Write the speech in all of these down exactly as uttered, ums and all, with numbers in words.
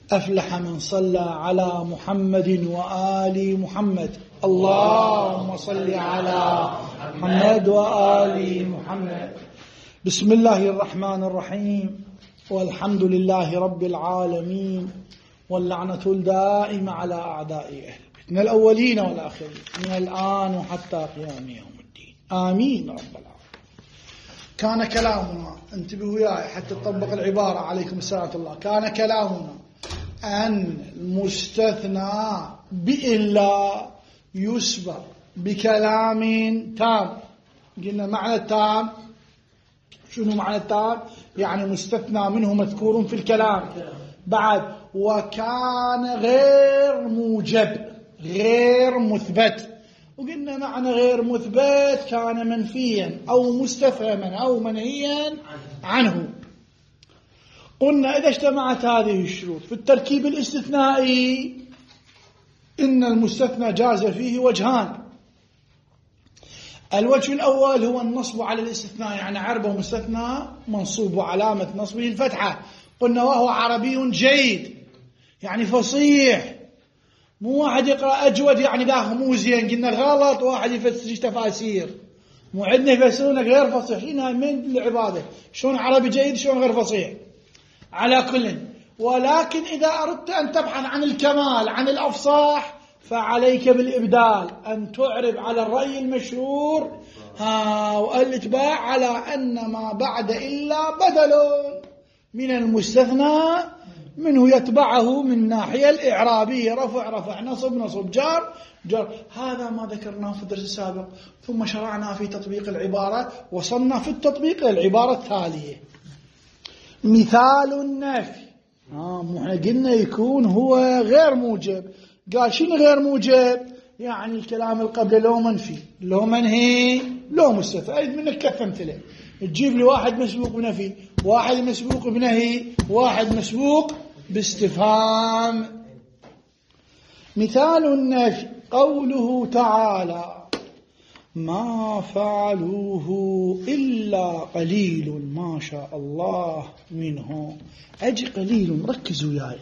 أفلح من صلى على محمد وآل محمد. اللهم صل على محمد وآل محمد. بسم الله الرحمن الرحيم، والحمد لله رب العالمين، واللعنة الدائمة على أعدائه من الأولين والآخرين من الآن وحتى قيام يوم الدين، آمين رب العالمين. كان كلامنا، انتبهوا وياي حتى تطبق العبارة، عليكم السلام الله. كان كلامنا أن المستثنى بإلا يسبق بكلام تام. قلنا معنى التام شنو معنى التام؟ يعني مستثنى منه مذكور في الكلام. بعد وكان غير موجب غير مثبت، وقلنا معنى غير مثبت كان منفيا أو مستفهما أو منهيا عنه. قلنا إذا اجتمعت هذه الشروط في التركيب الاستثنائي إن المستثنى جاز فيه وجهان. الوجه الأول هو النصب على الاستثناء، يعني عربه مستثنى منصوب وعلامة نصبه الفتحة. قلنا وهو عربي جيد، يعني فصيح، مو واحد يقرأ أجود يعني ذا مو زين. قلنا غلط، واحد يفسر تفاسير، مو عندنا يفسرونك غير فصيح. هنا من العبادة شلون عربي جيد شلون غير فصيح. على كل، ولكن إذا أردت أن تبحث عن الكمال عن الأفصاح فعليك بالإبدال، أن تعرب على الرأي المشهور ها والاتباع على أن ما بعد إلا بدل من المستثنى منه يتبعه من ناحية الإعرابية، رفع رفع، نصب نصب، جار جار. هذا ما ذكرناه في الدرس السابق. ثم شرعنا في تطبيق العبارة، وصلنا في التطبيق العبارة التالية: مثال النفي. آه مو احنا قلنا يكون هو غير موجب. قال شنو غير موجب؟ يعني الكلام القبل لو منفي لو منهي لو مستثنى. أريد منك كف أمثلة، تجيب لي واحد مسبوق بنفي، واحد مسبوق بنهي، واحد مسبوق باستفهام. مثال النفي قوله تعالى: ما فعلوه إلا قليل ما شاء الله منه. أجي قليل، ركزوا وياي.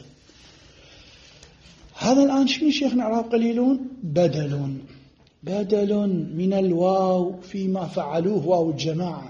هذا الآن شنو شيخنا إعراب قليل؟ بدل بدل من الواو فيما فعلوه، واو الجماعة.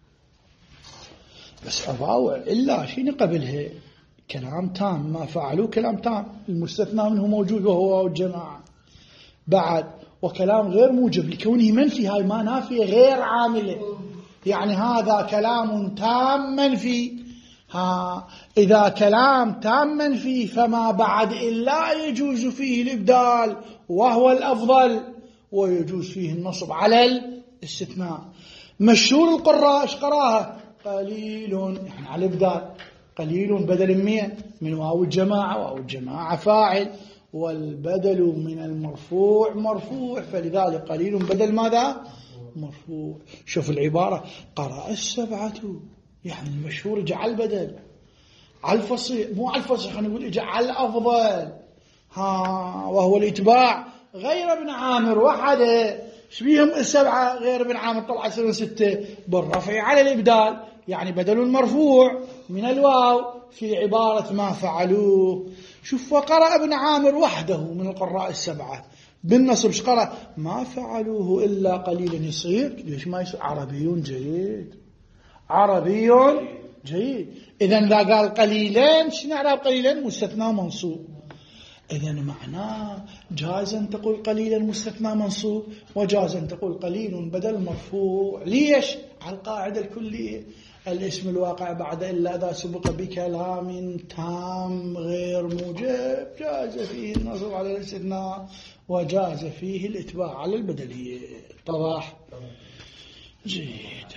بس واو إلا شنو قبلها؟ كلام تام. ما فعلوه كلام تام، المستثنى منه موجود وهو واو الجماعة. بعد وكلام غير موجب لكونه منفي، هاي ما نافية غير عاملة، يعني هذا كلام تام منفي. ها إذا كلام تام منفي فما بعد إلا يجوز فيه الإبدال وهو الأفضل، ويجوز فيه النصب على الاستثناء. مشهور القراء ايش قراها؟ قليل، يعني على الإبدال. قليل بدل من من واو الجماعة، واو الجماعة فاعل، والبدل من المرفوع مرفوع، فلذلك قليل بدل ماذا؟ مرفوع. شوف العبارة: قرأ السبعة، يعني المشهور جعل بدل على الفصيح، مو على الفصيح، خلينا نقول جعل أفضل. ها وهو الإتباع. غير ابن عامر وحده، شبيهم السبعة غير ابن عامر طلع سنة ستة بالرفع على الإبدال، يعني بدل مرفوع من الواو في عبارة ما فعلوه. شوف، وقرأ ابن عامر وحده من القراء السبعة بالنصب. ايش قرأ؟ ما فعلوه إلا قليلا. يصير ليش ما يصير؟ عربي جيد، عربي جيد. إذن إذا قال قليلا شنو نعرف؟ قليلا مستثنى منصوب. إذن معناه جاز أن تقول قليلا مستثنى منصوب، وجاز أن تقول قليل بدل مرفوع. ليش؟ على القاعدة الكلية: الاسم الواقع بعد إلا إذا سبق بكلام تام غير موجب جاز فيه النصب على الاستثناء، وجاز فيه الإتباع على البدلية. طبعا جيد.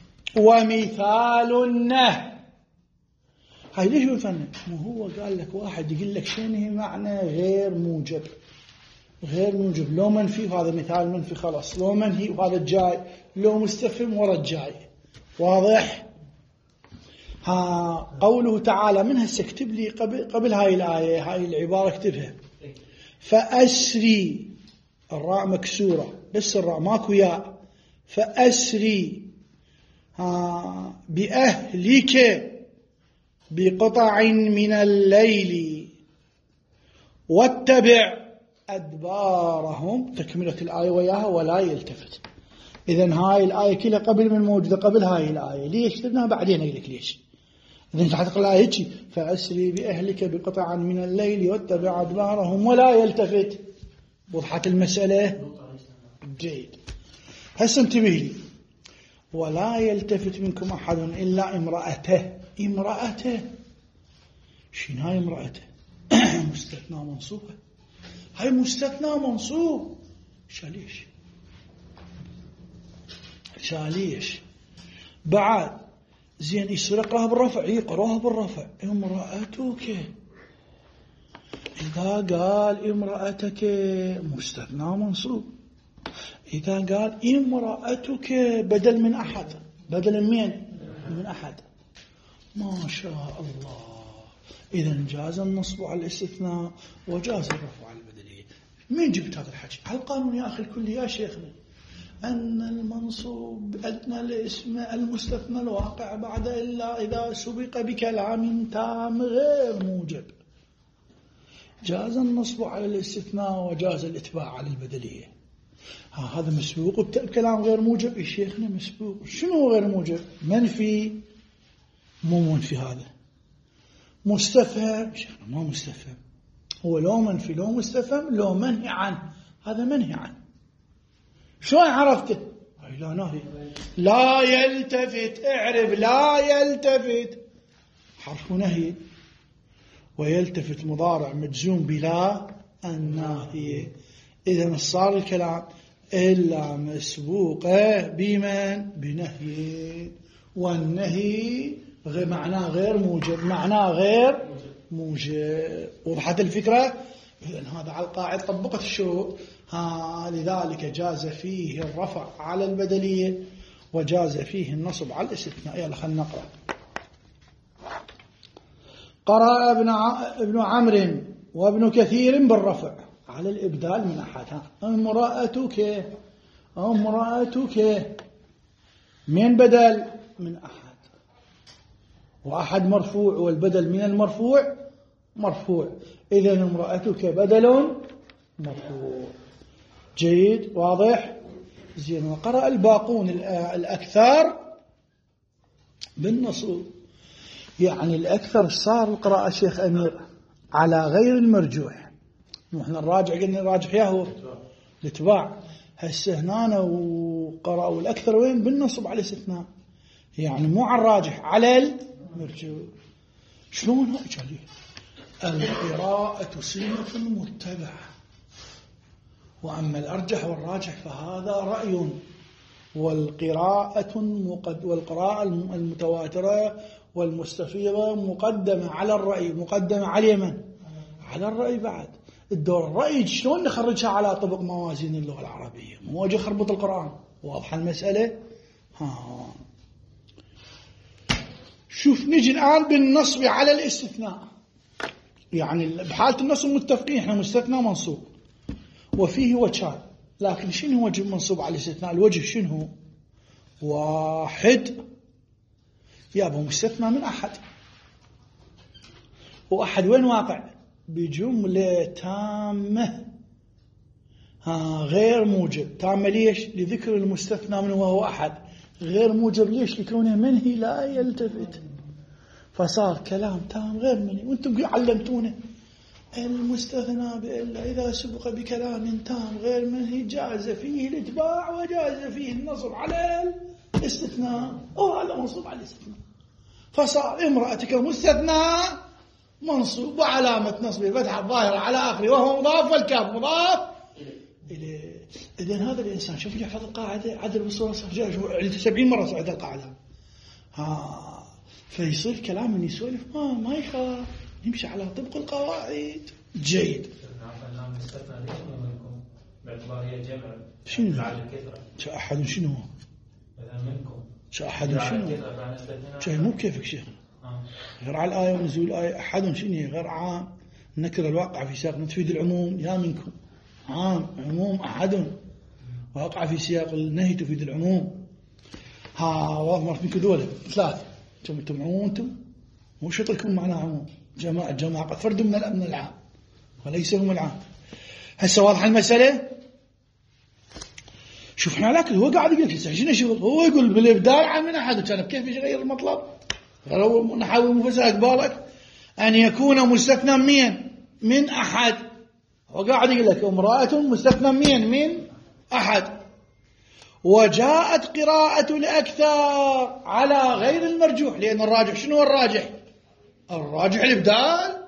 ومثال النهي، هاي ليش يفهم؟ مو هو قال لك واحد يقول لك شنو معنى غير موجب؟ غير موجب لو منفي، وهذا مثال منفي خلاص. لو منهي وهذا الجاي، لو مستفهم ورا الجاي. واضح؟ ها قوله تعالى، من هسه اكتب لي قبل قبل هاي الآية هاي العبارة اكتبها: فأسري، الراء مكسورة بس الراء ماكو ياء، فأسري ها بأهلك بقطع من الليل واتبع أدبارهم، تكملة الآية وياها ولا يلتفت. إذن هاي الآية كلها قبل من موجودة قبل هاي الآية، ليش لأنها بعدين أقول لك ليش. إذن تحت الآية هيك فأسري بأهلك بقطعا من الليل واتبع أدبارهم ولا يلتفت. وضحت المسألة؟ جيد. هسه انتبه لي، ولا يلتفت منكم أحد إلا امرأته. امرأته شنو هاي امرأته؟ مستثنى منصوبة، هاي مستثنى منصوب. شاليش شاليش بعد زين يصير اقراها بالرفع، يقراها بالرفع. امرأتك إذا قال امرأتك مستثنى منصوب، إذا قال امرأتك بدل من أحد، بدل من من أحد. ما شاء الله. إذا جاز النصب على الاستثناء وجاز الرفع على البدلية. مين جبت هذا الحكي؟ على القانون يا أخي الكل يا شيخنا، أن المنصوب أدنى الاسم المستثنى الواقع بعد إلا إذا سبق بكلام تام غير موجب. جاز النصب على الاستثناء وجاز الاتباع على البدلية. ها هذا مسبوق بكلام غير موجب. يا شيخنا مسبوق شنو غير موجب؟ منفي. مو منفي، هذا مستفهم. شيخنا ما مستفهم، هو لو منفي لو مستفهم لو منهي عنه، هذا منهي عنه. شلون عرفته؟ لا نهي. لا يلتفت، اعرف لا يلتفت حرف نهي، ويلتفت مضارع مجزوم بلا الناهية. إذا صار الكلام إلا مسبوقه بمن؟ بنهي، والنهي معناه غير موجب، معناه غير موجب. وضحت الفكرة؟ إذن هذا على القاعدة طبقت الشروط. ها لذلك جاز فيه الرفع على البدلية وجاز فيه النصب على الاستثناء. يلا خلينا نقرأ. قرأ ابن ابن عمرو وابن كثير بالرفع على الإبدال من أحد. امرأتك، امرأتك من بدل من أحد، وأحد مرفوع والبدل من المرفوع مرفوع. إذن امرأتك بدل مرفوع. جيد واضح زين. وقرأ الباقون الأكثر بالنصوب، يعني الأكثر صار القراءة شيخ أمير على غير المرجوح. نحن الراجع قلنا الراجح ياهو الاتباع. هسه هنا وقرأوا الأكثر وين؟ بالنصب على الاستثناء، يعني مو على الراجح على المرجوح. شلون هيك؟ القراءة سنة متبعة، وأما الأرجح والراجح فهذا رأي. والقراءة مقد والقراءة المتواترة والمستفيضة مقدمة على الرأي، مقدمة على من؟ على الرأي. بعد الدور الرأي شلون نخرجها على طبق موازين اللغة العربية؟ مو أجي خربط القرآن. واضحة المسألة؟ ها شوف نجي الآن بالنصب على الاستثناء. يعني بحالة النصب متفقين احنا مستثنى منصوب وفيه وجهان، لكن شنو وجه منصوب على الاستثناء؟ الوجه شنو؟ واحد، يابا مستثنى من أحد. وأحد وين واقع؟ بجملة تامة، ها غير موجب. تامة ليش؟ لذكر المستثنى منه وهو أحد. غير موجب ليش؟ لكونه منهي لا يلتفت، فصار كلام تام غير منهي. وانتم علمتونا المستثنى بإلا إذا سبق بكلام تام غير منهي جاز فيه الاتباع وجاز فيه النصب على الاستثناء، أو على منصوب على الاستثناء. فصار امرأتك مستثنى منصوب وعلامة نصبه فتحة ظاهرة على آخره وهو مضاف والكاف مضاف إليه. إذن هذا الإنسان شوف يحفظ القاعدة عدل بصورة صحيحة سبعين مرة صعد القاعدة. ها فيصير كلام من يسولف ما ما يخاف، يمشي على طبق القواعد. جيد. باعتبار هي جمع شنو؟ على الكثرة. شو أحد شنو؟ إذا منكم. شو أحد شنو؟ شو مو كيفك شيخنا. غير على الآية ونزول الآية. أحد شنو؟ غير عام. نكر الواقع في سياق تفيد العموم. يا منكم عام عموم أحد، واقع في سياق النهي تفيد العموم. ها واضح منكم دولة ثلاثة. أنتم عموم، أنتم مو شرط لكم معناه عموم. جماعة جماعة قد فرد من من العام. وليس هم العام. هسه واضحة المسألة. شوف احنا لكن هو قاعد يقول لك شنو شغل، هو يقول بالإبدال عن من أحد، كان كيف يغير المطلب؟ لو نحاول مفسر بالك أن يكون مستثنى من من أحد، هو قاعد يقول لك امرأة مستثنى من من أحد، وجاءت قراءة الأكثر على غير المرجوح، لأن الراجح شنو الراجح؟ الراجح الإبدال.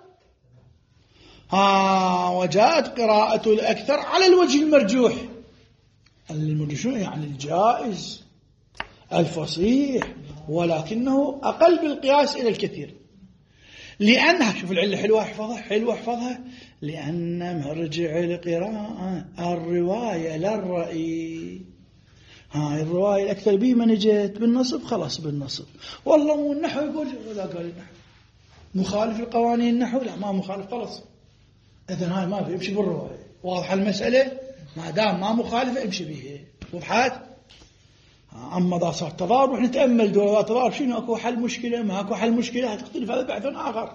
ها وجاءت قراءة الأكثر على الوجه المرجوح. المرجوح يعني الجائز الفصيح، ولكنه أقل بالقياس إلى الكثير. لأنها شوف العلة حلوة احفظها حلوة احفظها لأن مرجع القراءة الرواية للرأي. هاي الرواية الأكثر بي من جت بالنصب خلاص بالنصب. والله مو النحو يقول لا قال النحو مخالف القوانين النحو، لا ما مخالف خلاص. إذن هاي ما في امشي بالرواية. واضحة المسألة؟ ما دام ما مخالفة امشي بيها. وضحت؟ أما إذا صار تضارب وإحنا نتأمل دول تضارب شنو أكو حل مشكلة ما أكو حل مشكلة هتختلف هذا بحث آخر.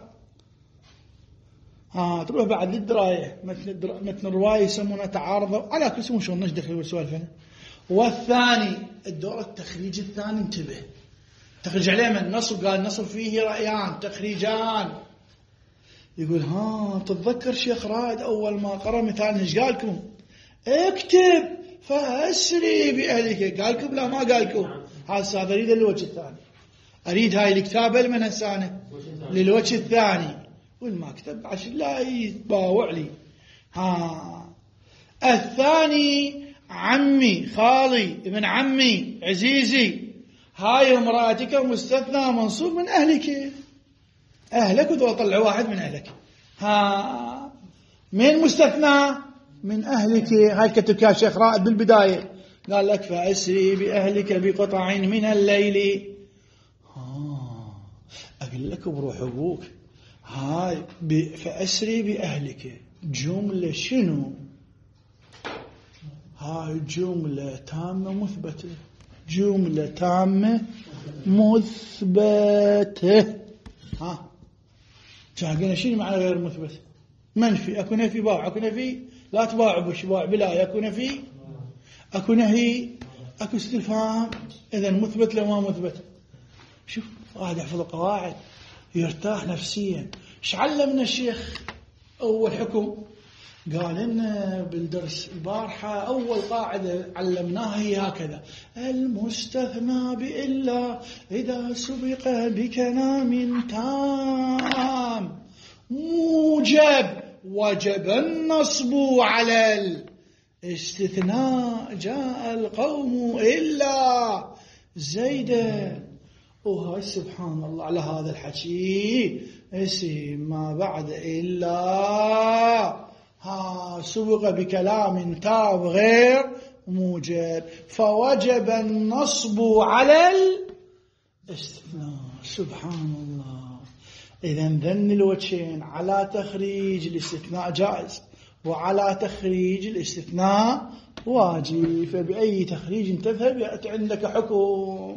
ها تروح بعد للدراية مثل مثل الرواية يسمونها تعارض على كل اسمه شلون نجدخل بالسؤال فينا. والثاني الدور التخريج الثاني انتبه تخرج عليه من النصب، قال النصب فيه رأيان تخريجان. يقول ها تتذكر شيخ رائد أول ما قرأ مثال ايش قال لكم؟ اكتب فأسري بأهلك. قال لكم لا ما قال لكم. هذا أريد الوجه الثاني، أريد هاي الكتابة لمن هسانة للوجه الثاني. والما كتب عشان لا يتباوع لي. ها الثاني عمي خالي ابن عمي عزيزي، هاي امرأتك مستثنى منصوب من أهلك. أهلك وذو طلع واحد من أهلك. ها من مستثنى من أهلك. هاي كتبك يا شيخ رائد بالبداية قال لك فأسري بأهلك بقطع من الليل. ها أقول لك بروح أبوك هاي فأسري بأهلك جملة شنو؟ هاي جملة تامة مثبتة، جملة تامة مثبتة. ها شاهقنا شنو معنى غير مثبت؟ منفي. أكو نفي باع، أكو نفي لا تباع بش باع بلا، أكو نفي أكو نهي أكو استفهام. إذن مثبت لو ما مثبت. شوف واحد يحفظ القواعد يرتاح نفسيا. ايش علمنا الشيخ أول حكم؟ قال لنا بالدرس البارحة أول قاعدة علمناها هي هكذا: المستثنى بإلا إذا سبق بكلام تام موجب وجب النصب على الاستثناء. جاء القوم إلا زيدا. وهاي سبحان الله على هذا الحكي اسم ما بعد إلا ها سبق بكلام تام غير موجب فوجب النصب على الاستثناء. سبحان الله. إذن ذن الوجهين على تخريج الاستثناء جائز وعلى تخريج الاستثناء واجب، فبأي تخريج تذهب يأتي عندك حكم.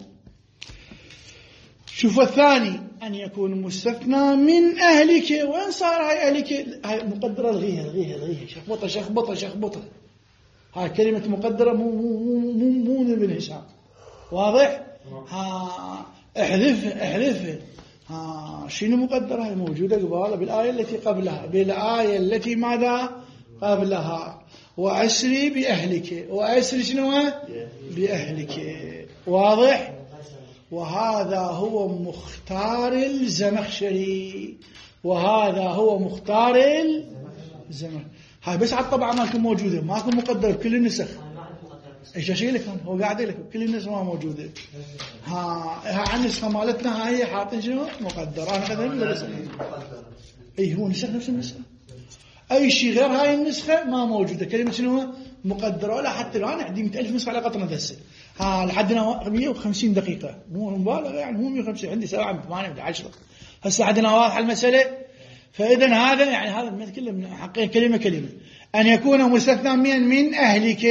شوف الثاني أن يكون مستثنى من أهلك. وين صار هاي أهلك؟ هاي مقدرة الغيها الغيها الغيها شخبطة شخبطة شخبطة. هاي كلمة مقدرة مو مو مو مو من ابن هشام. واضح؟ ها احذف احذف. ها شنو مقدرة؟ هاي موجودة قبالها بالآية التي قبلها، بالآية التي ماذا قبلها. وأسري بأهلك. وأسري شنو؟ بأهلك. واضح؟ وهذا هو مختار الزمخشري، وهذا هو مختار الزمخشري. هاي بس على الطبعة ما كان موجودة، ما كان مقدر بكل النسخ. ايش اشيل لك هو قاعد لك بكل النسخ ما موجودة. ها ها عن النسخة مالتنا هاي حاطين شنو مقدر. انا كذا ولا بس اي هو نسخ نفس النسخة. اي شيء غير هاي النسخة ما موجودة. كلمة شنو مقدرة ولا حتى الآن عندي مئة ألف نسخة على قطنا هسه. ها لحدنا مئة وخمسين دقيقة مو مبالغ يعني مو مئة وخمسين. عندي سبعة ثمانية عشرة هسه عندنا واضح المسألة. فإذا هذا يعني هذا من كله من حقين كلمة كلمة. أن يكون مستثنى من من أهلك.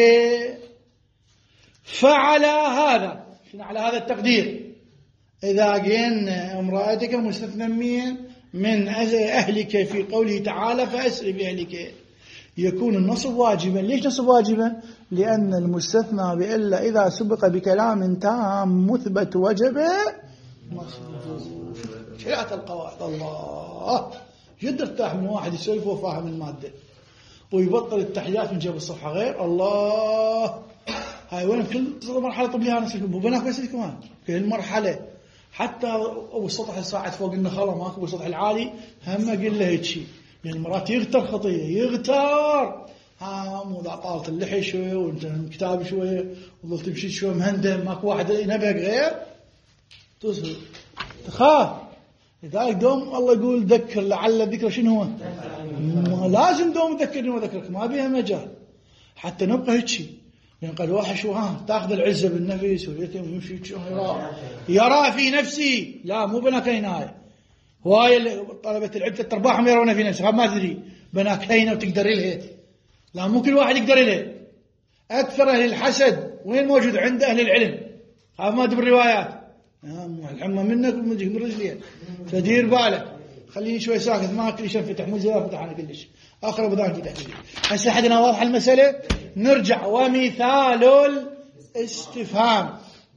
فعلى هذا شنو على هذا التقدير إذا جين امرأتك مستثنى من من أهلك في قوله تعالى فأسر بأهلك، يكون النصب واجبا. ليش نصب واجبا؟ لأن المستثنى بإلا إذا سبق بكلام تام مثبت وجب نصبه. شريعة القواعد. الله جد ارتاح من واحد يسولف وفاهم المادة ويبطل التحيات من جنب الصفحة غير. الله هاي وين كل مرحلة طبيعية نسلك مو بناك بس كمان كل مرحلة حتى أبو السطح الصاعد فوق النخلة ماكو أبو السطح العالي هم قل له هيك شيء، لأن المرات يغتر خطية يغتر. ها مو ذا طالت اللحية شوية وانت كتاب شوية وظل تمشي شوية مهندم ماكو واحد ينبهك غير تصل تخاف. لذلك دوم الله يقول ذكر لعل الذكر شنو هو؟ لازم دوم ذكرني وذكرك ما بيها مجال حتى نبقى هيك شيء. لأن قال واحد شو ها تأخذ العزة بالنفس واليتم يمشي يرى يرى في نفسي. لا مو بناك هنا هواي طلبة العدة ترباحهم يرون في نفسها ما تدري بناك هنا وتقدر لها. لا مو كل واحد يقدر لها. أكثر أهل الحسد وين موجود؟ عند أهل العلم. هذا ما تبر روايات الحمى منك ومن رجلين فدير بالك. خليني شوي ساكت ما كل شيء فتح مو زي فتح أنا كلش آخر بذاك فتح لي. هسه حدنا واضح المسألة. نرجع ومثال الاستفهام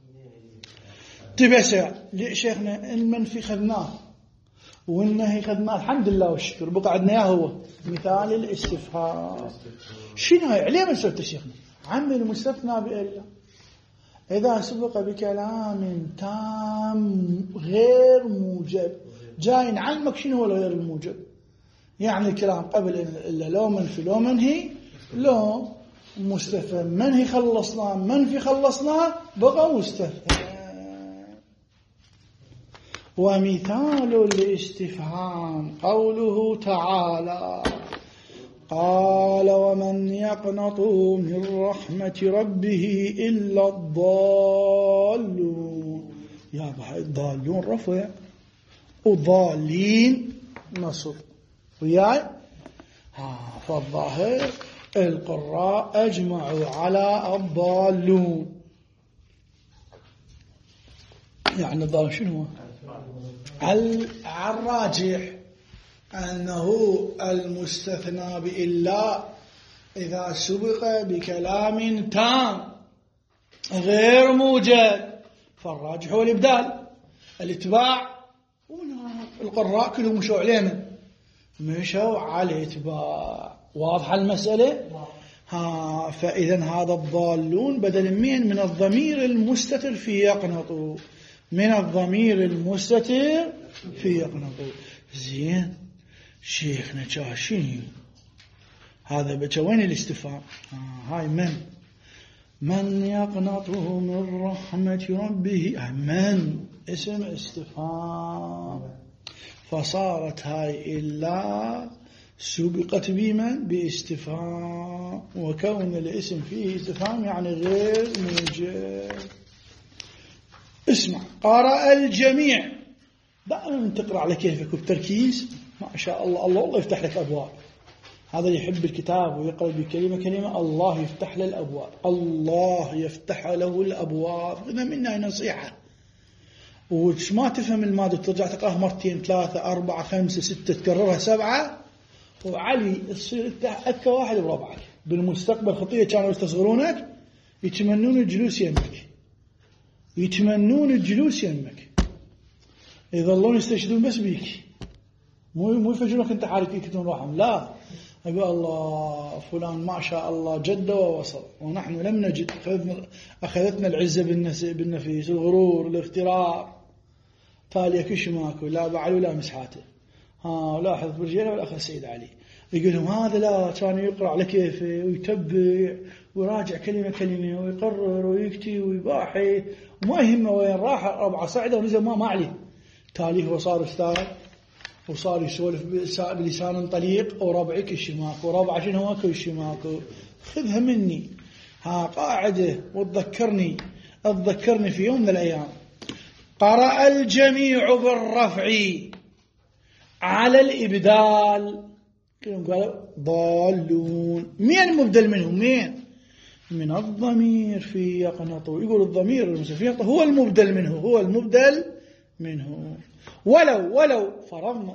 تبسع شيخنا المنفي خذناه والنهي خذناه الحمد لله والشكر بقى عندنا اياه هو مثال الاستفهام. شنو هاي عليه من سويت شيخنا؟ عم المستثنى بإلا إذا سبق بكلام تام غير موجب. جاي نعلمك شنو هو الغير الموجب. يعني الكلام قبل إلا لو منفي لو منهي لو مستفهم منهي خلصنا منفي خلصنا بقى مستفهم. ومثال الاستفهام قوله تعالى قال ومن يقنط من رحمة ربه إلا الضالون. يا بحي الضالون رفع وضالين نصب وياي. ها فالظاهر القراء أجمعوا على الضالون. يعني الضالون شنو هو؟ الراجح أنه المستثنى بإلا إذا سبق بكلام تام غير موجب فالراجح هو الإبدال. الاتباع القراء كلهم مشوا علينا مشوا على الاتباع. واضحة المسألة؟ ها فإذا هذا الضالون بدل من من الضمير المستتر في يقنطوا من الضمير المستتر في يقنطوا. زين شيخنا شاشين هذا بجا وين الاستفهام؟ هاي من من يقنطه من رحمة ربه من اسم استفهام فصارت هاي إلا سبقت بمن باستفهام وكون الاسم فيه استفهام يعني غير موجب. اسمع قرأ الجميع دائما تقرأ على كيفك وبتركيز ما شاء الله. الله الله يفتح لك أبواب. هذا يحب الكتاب ويقرأ بكلمة كلمة الله يفتح له الأبواب. الله يفتح له الأبواب. هذا منها نصيحة. وش ما تفهم المادة ترجع تقرأها مرتين ثلاثة أربعة خمسة ستة تكررها سبعة وعلي تصير أنت أذكى واحد بربعك. بالمستقبل خطية كانوا يستصغرونك يتمنون الجلوس يمك يتمنون الجلوس يمك إذا الله يستشهدون بس بيك مو مو يفجرونك أنت حالك يكتون روحهم. لا أقول الله فلان ما شاء الله جد ووصل ونحن لم نجد أخذتنا العزة بالنفيس الغرور الاغترار تالي كش ماكو لا بعل ولا مسحاته. ها لاحظ برجيله والأخ السيد علي يقول لهم هذا لا كان يقرأ على كيفه ويتبع ويراجع كلمة كلمة ويقرر ويكتي ويباحث وما يهمه وين راح ربع صعده ونزل ما ما عليه. تالي هو صار أستاذ وصار يسولف بلسان طليق وربعك الشماك وربع شنو ماكو الشماك. خذها مني ها قاعدة وتذكرني تذكرني في يوم من الأيام. قرأ الجميع بالرفع على الإبدال قالوا ضالون. مين مبدل منهم؟ مين؟ من الضمير في يقنطوا. يقول الضمير المستفيق هو المبدل منه هو المبدل منه. ولو ولو فرضنا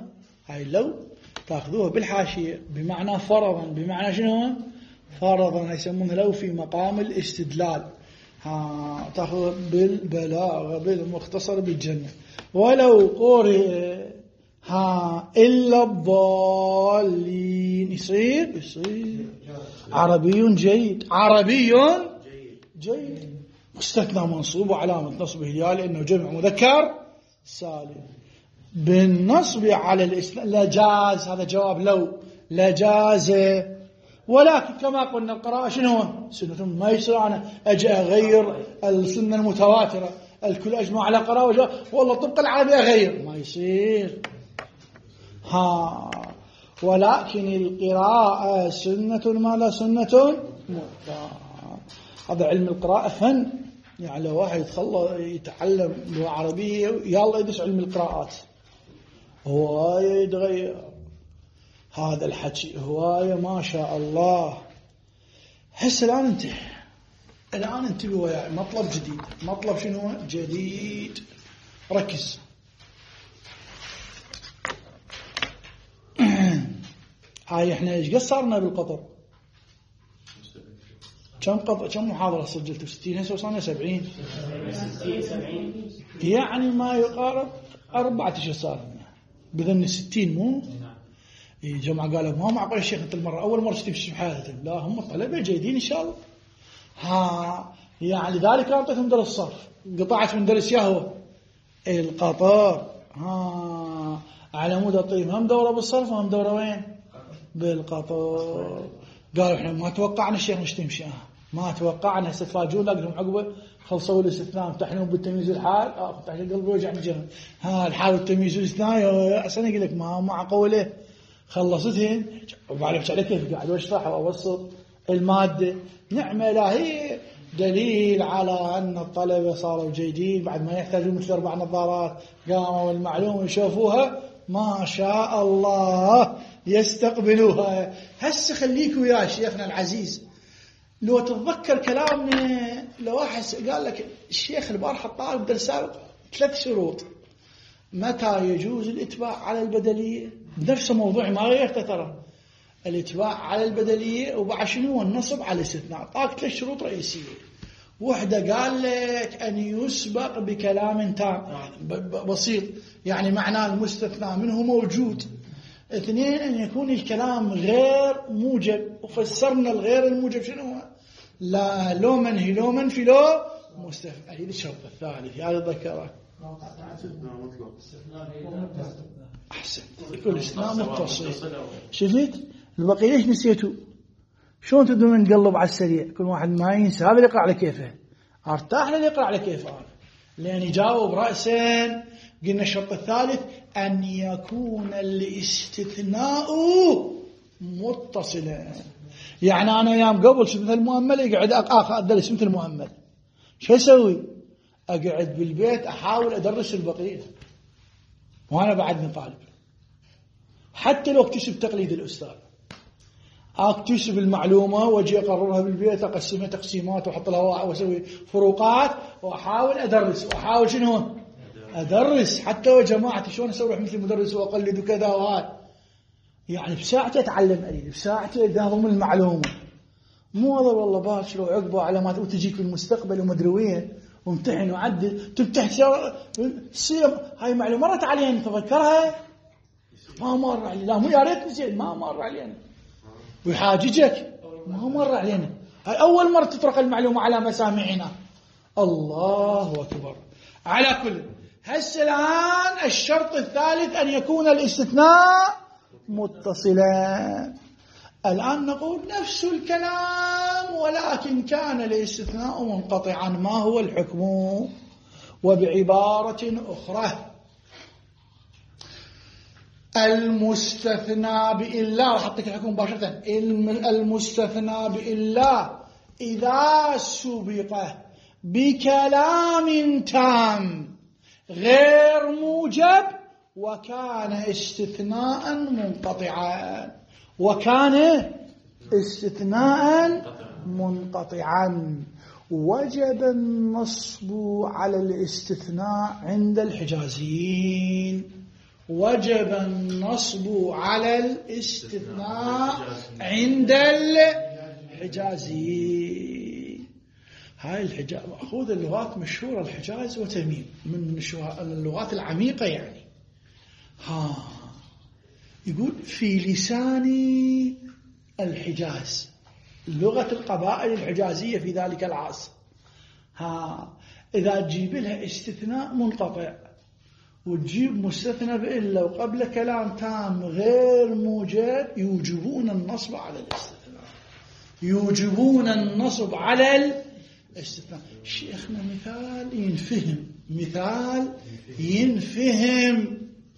هاي لو تأخذوها بالحاشية بمعنى فرضا، بمعنى شنو؟ فرضا يسمونها لو في مقام الاستدلال. ها تأخذ بالبلاغة بالمختصر بالجنة. ولو قرئ ها إلا الضالين يصير يصير عربي جيد، عربي جيد مستثنى منصوب وعلامة نصبه الياء لأنه جمع مذكر سالم. بالنصب على الإسلام لجاز، هذا جواب لو لجاز، ولكن كما قلنا القراءة شنو سنة، ما يصير أنا أجي أغير السنة المتواترة الكل أجمع على قراءة والله طبق العربي أغير، ما يصير. ها ولكن القراءة سنة ما لا سنة مؤتى. هذا علم القراءة فن، يعني لو واحد يتخلص يتعلم لغة عربية يلا يدرس علم القراءات هواية يتغير هذا الحكي، هواية ما شاء الله. هسه الآن انتهى، الآن انتبهوا وياي مطلب جديد. مطلب شنو جديد؟ ركز. هاي احنا ايش قصرنا بالقطر؟ كم قطر كم محاضرة سجلتوا؟ ستين هسه وصلنا سبعين، يعني ما يقارب أربعة أشهر صار بذن ستين مو؟ إيه جماعة قالوا ما معقول الشيخ أنت المرة أول مرة تمشي بحياتك. لا هم طلبة جيدين إن شاء الله. ها يعني ذلك أعطيتهم درس صرف، قطعت من درس يهوى القطر. ها على مود الطيب هم دورة بالصرف وهم دورة وين؟ بالقطر. قالوا إحنا ما توقعنا الشيخ مش تمشي، آه ما توقعنا. هسه تفاجئون لقيتهم عقبه خلصوا الاستثناء امتحنوا بالتمييز الحال. اه فتح قلبي وجع من جنب. ها الحال والتمييز والاستثناء احسن اقول لك ما معقوله. خلصتهن وبعرف على كيف قاعد واشرح وابسط الماده. نعمه الهيه دليل على ان الطلبه صاروا جيدين بعد ما يحتاجون مثل اربع نظارات قاموا المعلومه يشوفوها ما شاء الله يستقبلوها. هسه خليك ويا شيخنا العزيز لو تتذكر كلامنا لو واحد قال لك الشيخ البارحة الطالب درس سابق ثلاث شروط متى يجوز الاتباع على البدلية، نفس موضوع ما غيرته ترى، الاتباع على البدلية وبعد شنو النصب على الاستثناء. طاق ثلاث شروط رئيسية. وحدة قال لك أن يسبق بكلام تام بسيط يعني معناه المستثنى منه موجود. اثنين أن يكون الكلام غير موجب، وفسرنا الغير الموجب شنو؟ لا لو منهي لو منفي لو مستثنى. هذا الشرط الثالث هذا ذكره. أحسن يقول استثناء متصل. شفت البقية ليش نسيتوا؟ شلون تدون نقلب على السريع كل واحد ما ينسى هذا اللي يقرأ على كيفه. ارتاح اللي يقرأ على كيفه لأن يجاوب رأسا. قلنا الشرط الثالث أن يكون الاستثناء متصلا. يعني أنا أيام قبل شفت مثل المؤمل يقعد آخر أدرس مثل المؤمل شو أسوي؟ أقعد بالبيت أحاول أدرس البقية وأنا بعدني طالب حتى لو اكتسب تقليد الأستاذ أكتسب المعلومة وأجي أقررها بالبيت أقسمها تقسيمات وأحط لها وأسوي فروقات وأحاول أدرس وأحاول شنو أدرس حتى يا جماعة شلون أسوي مثل المدرس وأقلد وكذا وهذا. يعني بساعتي أتعلم أريد بساعتي أنظم المعلومة مو هذا والله باشر وعقبة علامات وتجيك في المستقبل ومدري وين وامتحن وعدل تفتح سير هاي معلومة مرت علينا تذكرها ما مر علي. لا مو يا ريت نسيت ما مر علينا ويحاججك ما مر علينا. هاي أول مرة تطرق المعلومة على مسامعنا. الله أكبر. على كل هسه الآن الشرط الثالث أن يكون الاستثناء متصلا. الآن نقول نفس الكلام ولكن كان الاستثناء منقطعا. ما هو الحكم؟ وبعبارة أخرى المستثنى بإلا راح أعطيك الحكم مباشرة. المستثنى بإلا إذا سبق بكلام تام غير موجب وكان استثناء منقطعا وكان استثناء منقطعا وجب النصب على الاستثناء عند الحجازيين. وجب النصب على الاستثناء عند الحجازي. هاي الحجاز مأخوذ اللغات مشهورة، الحجاز وتميم، من اللغات العميقة يعني. ها يقول في لسان الحجاز، لغة القبائل الحجازية في ذلك العصر. ها إذا تجيب لها استثناء منقطع وتجيب مستثنى بإلا وقبل كلام تام غير موجب، يوجبون النصب على الاستثناء، يوجبون النصب على الاستثناء. شيخنا مثال ينفهم، مثال ينفهم.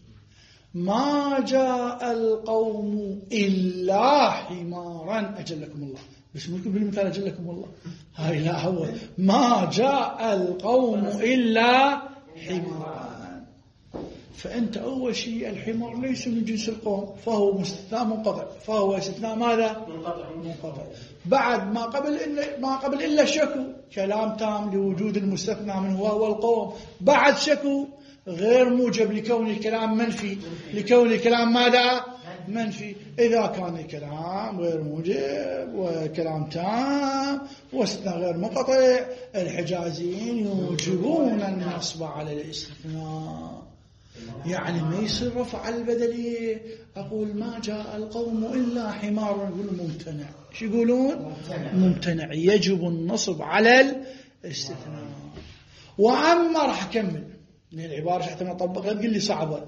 ما جاء القوم إلا حمارا، أجلكم الله، بس ممكن بالمثال أجلكم الله، هاي لا هو ما جاء القوم إلا حمارا. فأنت أول شيء الحمار ليس من جنس القوم، فهو مستثنى منقطع، فهو استثناء ماذا؟ منقطع. بعد ما قبل إلا ما قبل إلا شكو، كلام تام لوجود المستثنى منه وهو القوم. بعد شكو غير موجب لكون الكلام منفي، لكون الكلام ماذا؟ منفي. إذا كان الكلام غير موجب وكلام تام واستثناء غير منقطع، الحجازيين يوجبون النصب على الاستثناء. يعني ما يصير رفع البدلية، أقول ما جاء القوم إلا حمار، يقولون ممتنع. شو يقولون؟ ممتنع، يجب النصب على الاستثناء. وأما راح أكمل من العبارة حتى نطبق، لا تقول لي صعبة.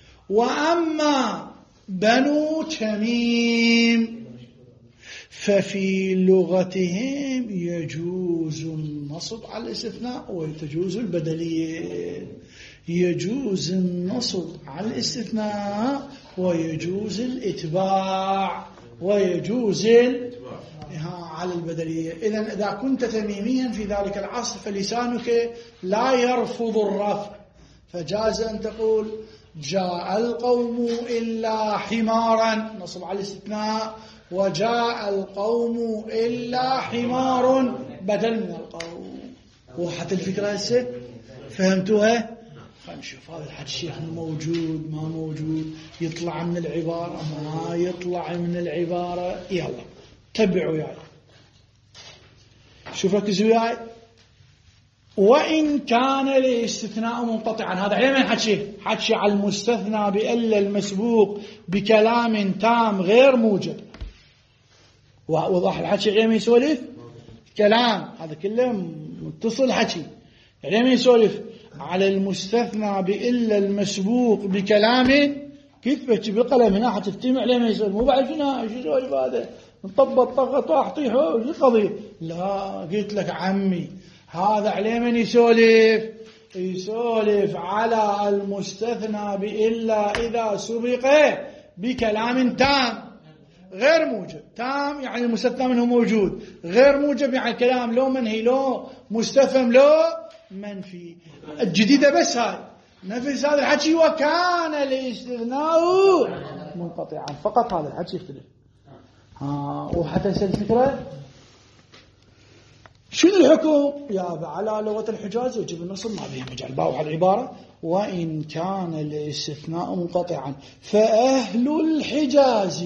وأما بنو تميم ففي لغتهم يجوز النصب على الاستثناء وتجوز البدلية. يجوز النصب على الاستثناء ويجوز الاتباع ويجوز على البدلية. إذن إذا كنت تميميا في ذلك العصر فلسانك لا يرفض الرفع، فجاز أن تقول جاء القوم إلا حمارا، نصب على الاستثناء، وجاء القوم إلا حمار بدل من القوم. وحتى الفكرة هسه فهمتوها؟ خلينا نشوف هذا الحد شيخنا موجود ما موجود، يطلع من العبارة ما يطلع من العبارة. يلا تبعوا وياي، شوف ركزوا وياي. وإن كان الاستثناء منقطعا، هذا عليه من حكي حكي على المستثنى بإلا المسبوق بكلام تام غير موجب. وضح الحكي عليه من يسولف كلام، هذا كله متصل حكي. عليه من يسولف على المستثنى بإلا المسبوق بكلام كتبت بالقلم هنا حتفتهم عليه ما يسولف، مو بعد هنا شو يسولف هذا نطبط طغط واحطيحه شو القضية. لا قلت لك عمي هذا عليه من يسولف، يسولف على المستثنى بإلا إذا سبق بكلام تام غير موجب. تام يعني المستثنى منه موجود، غير موجب يعني الكلام لو منهي لو مستفهم لو منفي. الجديدة بس هاي نفس هذا الحكي، وكان الاستثناء منقطعا، فقط هذا الحكي يختلف. ها وحتى يصير الفكرة شنو الحكم؟ يا على لغة الحجاز يجب النصب ما به مجال. باو على العبارة وإن كان الاستثناء منقطعا فأهل الحجاز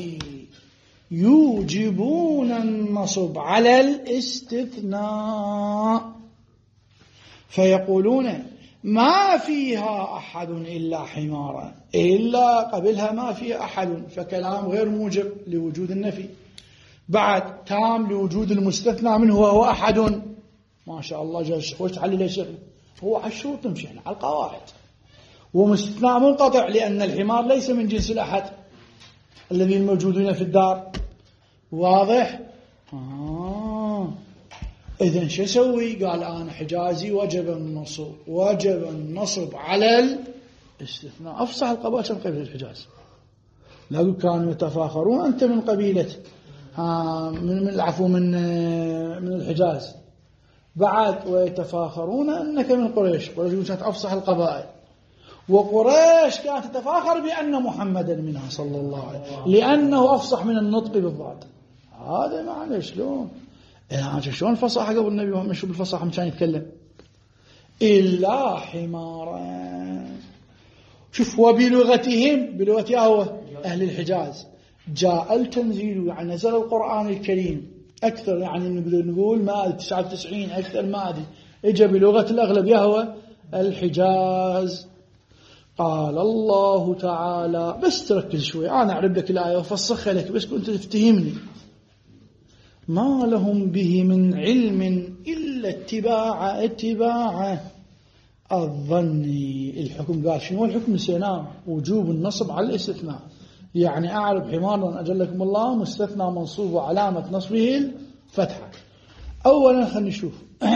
يوجبون النصب على الاستثناء، فيقولون ما فيها أحد إلا حمارا، إلا قبلها ما فيها أحد، فكلام غير موجب لوجود النفي. بعد تام لوجود المستثنى منه وهو أحد. ما شاء الله جاء الشيخ وش تعلل يا شيخ؟ هو على الشروط نمشي احنا على القواعد. ومستثنى منقطع لأن الحمار ليس من جنس الأحد الذين موجودين في الدار. واضح؟ آه. إذن شو سوي؟ قال أنا حجازي وجب النصب، وجب النصب على الاستثناء. أفصح القبائل من قبيلة الحجاز، لو كانوا يتفاخرون أنت من قبيلة ها من العفو من من الحجاز. بعد ويتفاخرون أنك من قريش، قريش كانت أفصح القبائل، وقريش كانت تتفاخر بأن محمدا منها صلى الله عليه وسلم لأنه أفصح من النطق بالضاد. هذا معنى شلون؟ إيه شلون فصاحة قبل النبي محمد شو بالفصاحة مشان يتكلم إلا حمارا. شوف وبلغتهم بلغة يهوه أهل الحجاز جاء التنزيل، يعني نزل القرآن الكريم أكثر، يعني نقول ما تسعة وتسعين أكثر ما أدري إجا بلغة الأغلب يهوه الحجاز. قال الله تعالى، بس تركز شوي أنا أعرب لك الآية وفصخها لك بس كنت تفتهمني. ما لهم به من علم إلا اتباع اتباع الظن. الحكم قال شنو الحكم؟ نسيناه، وجوب النصب على الاستثناء. يعني أعرب حمارا أجلكم الله مستثنى منصوب وعلامة نصبه الفتحة. أولا خلينا نشوف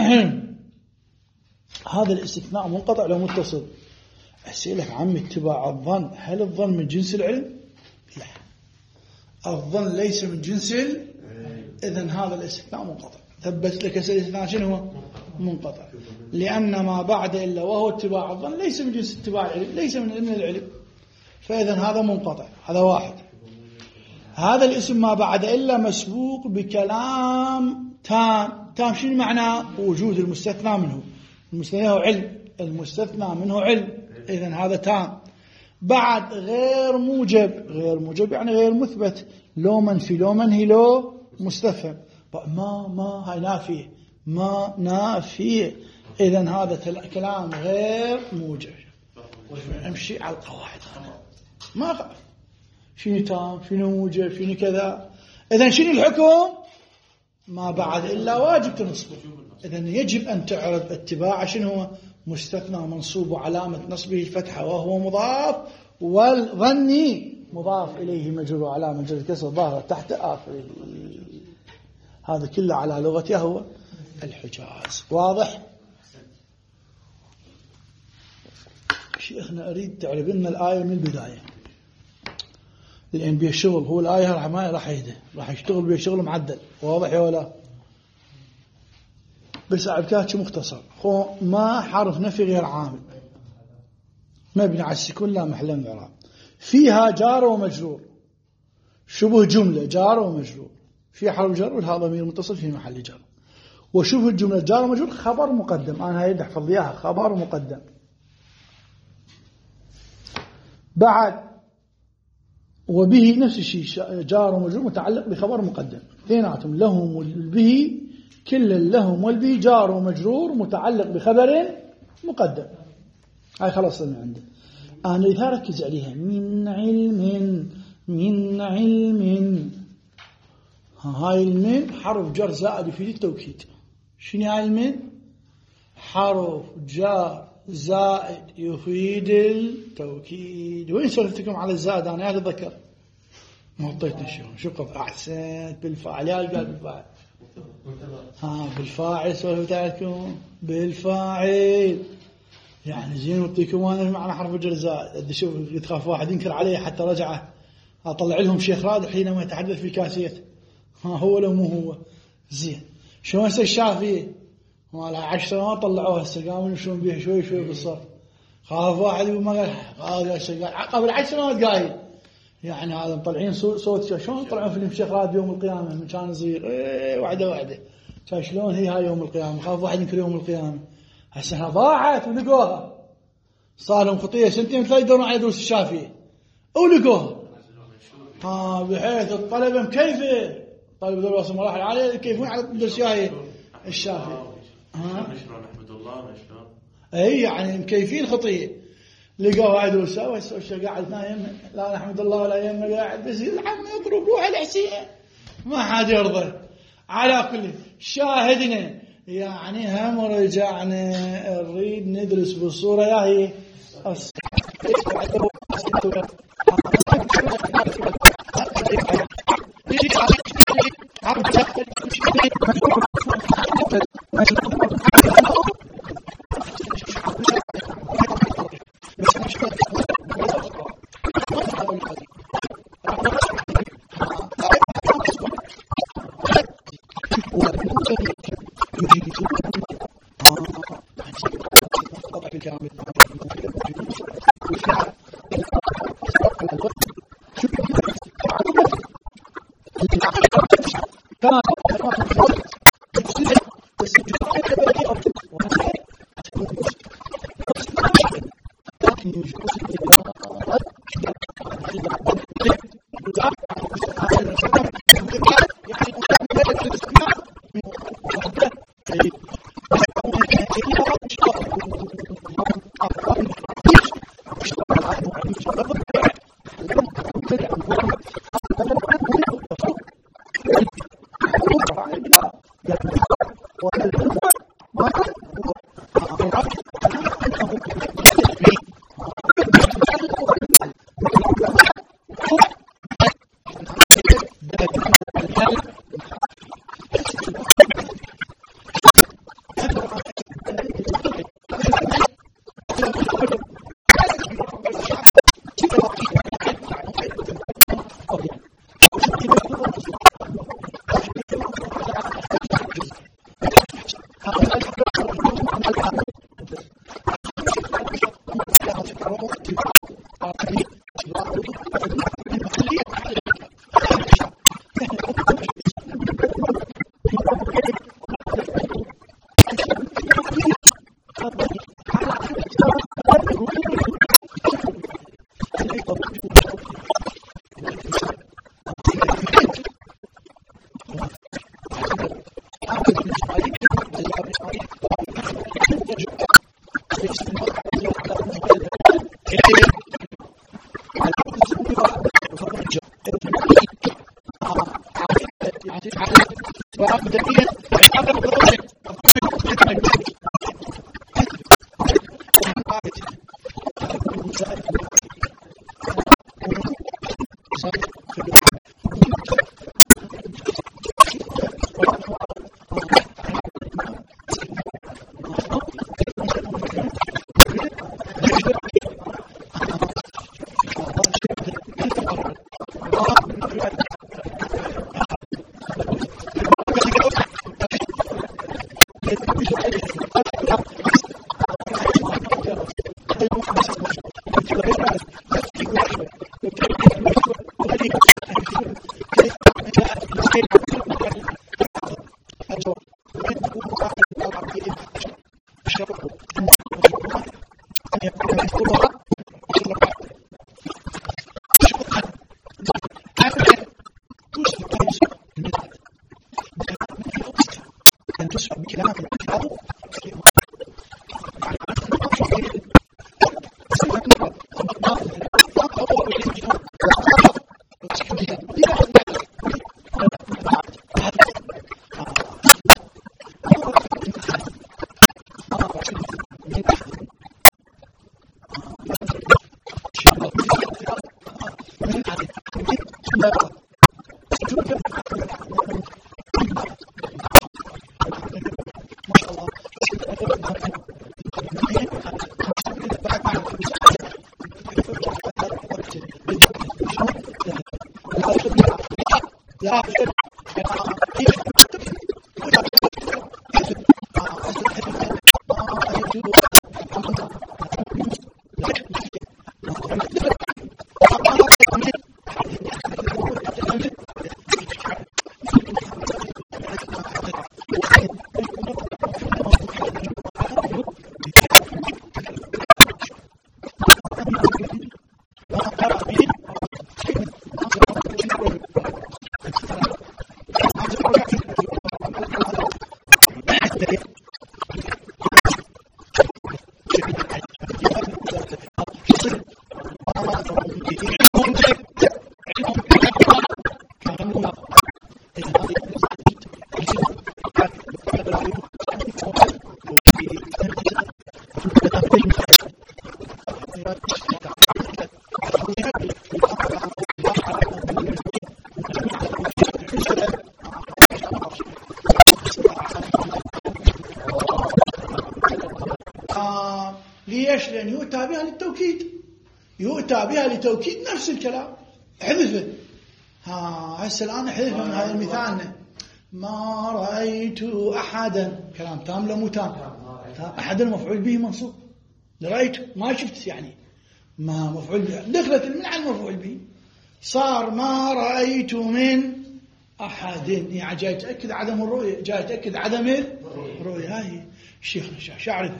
هذا الاستثناء منقطع لو متصل. أسألك عم اتباع الظن، هل الظن من جنس العلم؟ لا، الظن ليس من جنس العلم. إذن هذا الاستثناء منقطع. ثبت لك الاستثناء شنو هو؟ منقطع، لأن ما بعد إلا وهو اتباع الظن ليس من جنس اتباع العلم، ليس من علم العلم، فإذن هذا منقطع. هذا واحد. هذا الاسم ما بعد إلا مسبوق بكلام تام. تام شنو معناه؟ وجود المستثنى منه. المستثنى هو علم، المستثنى منه علم، إذن هذا تام. بعد غير موجب، غير موجب يعني غير مثبت، لو منفي لو منهي لو مستفهم. ما ما هاي نافية، ما نافية، إذن هذا كلام غير موجب. امشي على القواعد ما خاف. شنو تام شنو موجب شنو كذا. إذن شنو الحكم؟ ما بعد إلا واجب تنصبه. إذن يجب أن تعرض اتباع شنو هو؟ مستثنى منصوب وعلامة نصبه الفتحة وهو مضاف، والظني مضاف إليه مجرور وعلامة جر الكسر ظاهرة تحت آخره. هذا كله على لغة يهوه الحجاز. واضح؟ شيخنا أريد تعرف لنا الآية من البداية، لأن بيه شغل. هو الآية راح ما راح يهده، راح يشتغل بيه شغل معدل. واضح يا ولا؟ بس أعبكاتش مختصر. خو ما حرف نفي غير عامل، مبني على السكون لا محل من الإعراب. فيها جار ومجرور، شبه جملة جار ومجرور، في حرف جر والها ضمير متصل في محل جر. وشبه الجملة جار ومجرور خبر مقدم. أنا هاي احفظ إياها، خبر مقدم. بعد وبه نفس الشيء، جار ومجرور متعلق بخبر مقدم. اثنيناتهم لهم والبه، كل لهم والبه جار ومجرور متعلق بخبر مقدم. هاي خلاص من عنده. أنا إذا ركز عليها من علم، من علم، هاي المن حرف جر زائد يفيد التوكيد. شنو هاي المن؟ حرف جر زائد يفيد التوكيد. وين سولفتكم على الزائد؟ أنا هذا ذكر ما حطيتني شو شو قف أحسنت بالفاعل. يا قال بالفاعل، ها بالفاعل سولفت عليكم بالفاعل. يعني زين وطيكم أنا معنى حرف جر زائد. أدي شوف يتخاف واحد ينكر عليه حتى رجعه أطلع لهم شيخ رادح حينما يتحدث في كاسية. ها هو لو مو هو زين. شو هسه الشافعي ولا عشر سنوات طلعوه هسه قاموا يمشون بيه شوي شوي بالصف. خاف واحد يقول ما قال قال قال قبل عشر سنوات قايل. يعني هذا مطلعين صوت شلون طلعوا فيلم شيخ راد يوم القيامة من كان صغير ايه وعده وعده. شلون هي هاي يوم القيامة؟ خاف واحد ينكر يوم القيامة. هسه ضاعت ولقوها. صار لهم خطية سنتين ثلاث يدورون على دروس الشافعي ولقوها. ها بحيث الطلبة مكيفة، طالب ذو الوصف مراحل عالية يكيفون على درس ياهي الشافعي. ها نحمد الله شلون؟ اي يعني مكيفين خطية. لقوا واحد وسوى سوى قاعد نايم لا نحمد الله ولا يم قاعد بس العم يضرب روح الحسين ما حد يرضى. على كل شاهدنا يعني هم رجعنا نريد ندرس بالصورة ياهي ليش؟ لأن يؤتى بها للتوكيد، يؤتى بها لتوكيد نفس الكلام. حذفه، ها هسه الآن حذفه من هذا المثال. ما رأيت أحدا، كلام تام لو مو تام؟ أحدا مفعول به منصوب، رأيت ما شفت يعني ما مفعول به، دخلت من على المفعول به، صار ما رأيت من أحد، يعني جاي تأكد عدم الرؤية، جاي تأكد عدم الرؤية. هاي شيخنا شاعرها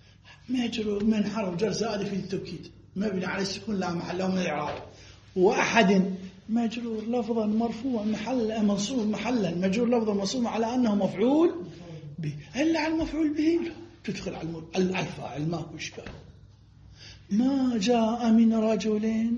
مجرور من حرف جر زائد في التوكيد مبني على السكون لا محل له من الإعراب، وأحد مجرور لفظا مرفوع محل منصوب محلا، مجرور لفظا منصوب على أنه مفعول به. إلا على المفعول به تدخل على الفاعل ماكو إشكال. ما جاء من رجل،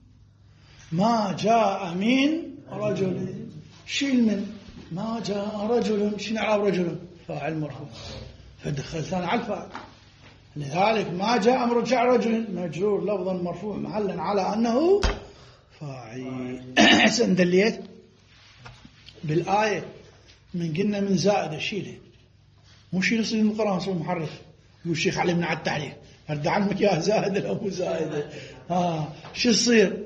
ما جاء من رجل، شيل من ما جاء رجل، شنو إعراب رجل؟ فاعل مرفوع، فدخلتنا على الفاعل. لذلك ما جاء مرجع رجل مجرور لفظا مرفوع محلا على أنه فاعل. حسن دليت بالآية من قلنا من زائدة شيله، مو شيل يصير القرآن صوم محرف. يقول الشيخ علي بن على التحريف أرد عنك يا زائدة أو زائدة. آه شو يصير؟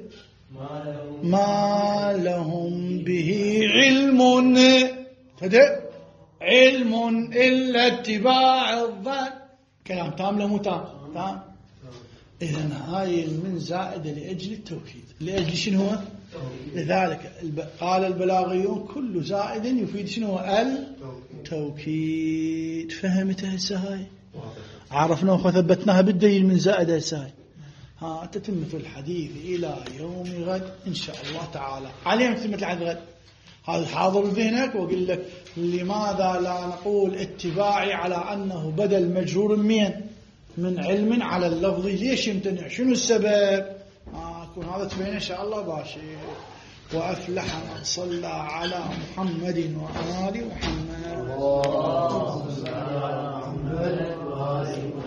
ما لهم به علم، فده علم إلا اتباع الظن، كلام تام لو مو تام؟ تام. إذن هاي من زائدة لأجل التوكيد، لأجل شنو هو؟ لذلك قال البلاغيون كل زائد يفيد شنو هو؟ التوكيد. فهمتها هسه هاي؟ عرفنا وثبتناها بالدليل من زائدة هسه هاي. ها تتمة الحديث إلى يوم غد إن شاء الله تعالى. عليهم تتمة الحديث غد، هذا حاضر ذهنك. وقل لك لماذا لا نقول اتباعي على أنه بدل مجرور من من علم على اللفظ، ليش يمتنع؟ شنو السبب؟ آه يكون هذا تبين إن شاء الله باشي. وأفلح من صلى على محمد وآل محمد. اللهم صل على محمد وآل محمد.